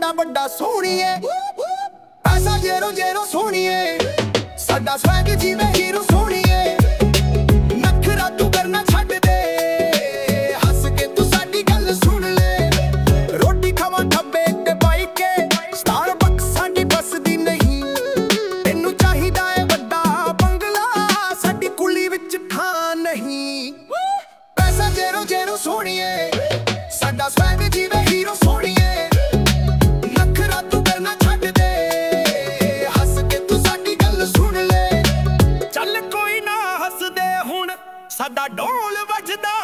ਸਾਡਾ ਵੱਡਾ ਸੋਹਣੀਏ। ਪੈਸਾ ਜੇਰੋ ਜੇਰੋ ਸੋਹਣੀਏ, ਸਾਡਾ ਸਵੈਗ ਜਿਵੇਂ ਹੀਰੋ ਸੋਹਣੀਏ। ਨਖਰਾ ਤੂੰ ਕਰਨਾ ਛੱਡ ਦੇ, ਹੱਸ ਕੇ ਤੂੰ ਸਾਡੀ ਗੱਲ ਸੁਣ ਲੈ। ਰੋਟੀ ਖਾਵਾਂ ਢੱਬੇ ਤੇ ਪਾਈ ਕੇ, ਸਟਾਰਬਕਸ ਸਾਡੀ ਬਸਦੀ ਨਹੀਂ। ਤੈਨੂੰ ਚਾਹੀਦਾ ਏ ਵੱਡਾ ਬੰਗਲਾ, ਸਾਡੀ ਕੁੱਲੀ ਵਿੱਚ ਥਾਂ ਨਹੀਂ। ਪੈਸਾ ਜੇਰੋ ਜੇਰੋ ਸੋਹਣੀਏ, ਸਾਡਾ ਸਵੈਗ ਜਿਵੇਂ ਹੀਰੋ ਸੋਹਣੀਏ। ਨਖਰਾ ਤੂੰ ਕਰਨਾ ਛੱਡ ਦੇ, ਹੱਸ ਕੇ ਤੂੰ ਸਾਡੀ ਗੱਲ ਸੁਣ ਲੈ। ਚੱਲ ਕੋਈ ਨਾ ਹੱਸਦੇ ਹੁਣ, ਸਾਡਾ ਢੋਲ ਵੱਜਦਾ